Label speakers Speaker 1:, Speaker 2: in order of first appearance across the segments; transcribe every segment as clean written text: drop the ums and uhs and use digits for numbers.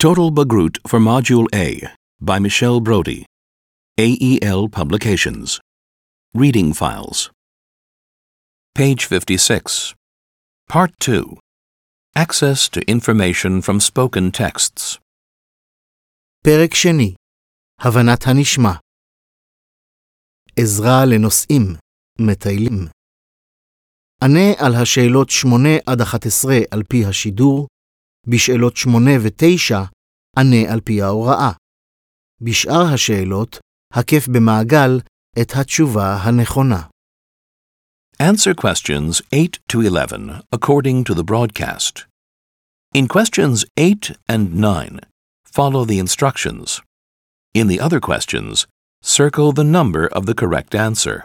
Speaker 1: Total Bagrut for Module A by Michelle Brody, AEL Publications. Reading Files. Page 56. Part 2. Access to information from spoken texts.
Speaker 2: פרק שני, הבנת הנשמע. עזרה לנוסעים, מטיילים. ענה על השאלות 8-11 על פי השידור, בשאלות 8 ו-9 ענה על פי ההוראה. בשאר השאלות, הקף במעגל את התשובה הנכונה.
Speaker 1: Answer questions 8-11 according to the broadcast. In questions 8 and 9, follow the instructions. In the other questions, circle the number of the correct answer.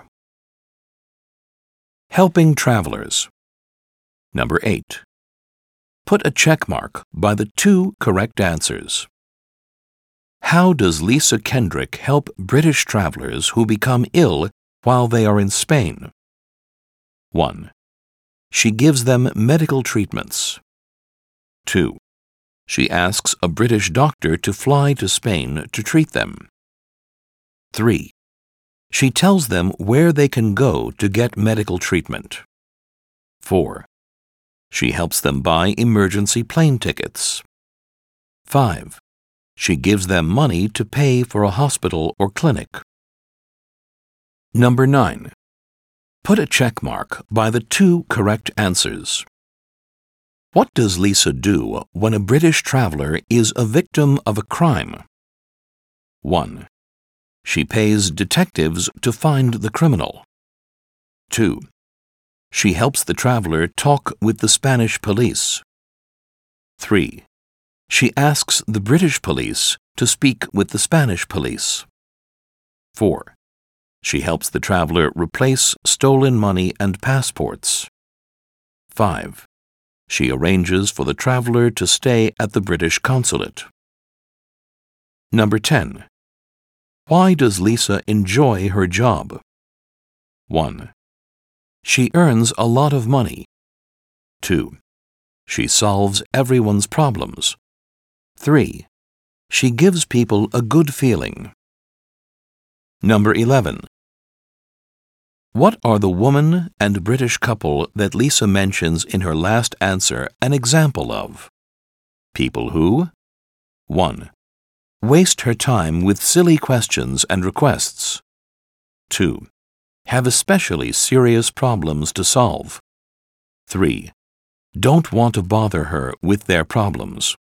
Speaker 1: Helping travelers. Number 8. Put a check mark by the 2 correct answers. How does Lisa Kendrick help British travelers who become ill while they are in Spain? 1. She gives them medical treatments. 2. She asks a British doctor to fly to Spain to treat them. 3. She tells them where they can go to get medical treatment. 4. She helps them buy emergency plane tickets. 5. She gives them money to pay for a hospital or clinic. Number 9. Put a check mark by the 2 correct answers. What does Lisa do when a British traveler is a victim of a crime? 1. She pays detectives to find the criminal. 2. She helps the traveler talk with the Spanish police. 3. She asks the British police to speak with the Spanish police. 4. She helps the traveler replace stolen money and passports. 5. She arranges for the traveler to stay at the British consulate. Number 10. Why does Lisa enjoy her job? 1. She earns a lot of money. 2. She solves everyone's problems. 3. She gives people a good feeling. Number 11. What are the woman and British couple that Lisa mentions in her last answer an example of? People who 1. Waste her time with silly questions and requests. 2. Have especially serious problems to solve. 3. Don't want to bother her with their problems.